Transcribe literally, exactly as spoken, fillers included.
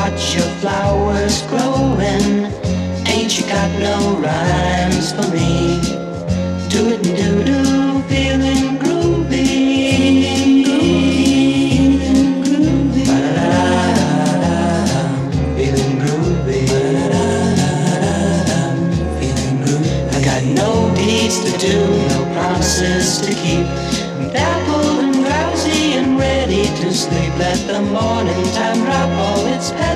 watch your flowers growing. Ain't you got no rhymes for me? Do it and do do, feeling groovy. Feeling groovy. Ba-da-da-da-da-da. Feeling groovy. Ba-da-da-da-da-da. Feeling groovy. I got no deeds to do, no promises to keep. I'm dappled and drowsy and ready to sleep. Let the morning time drop all its past.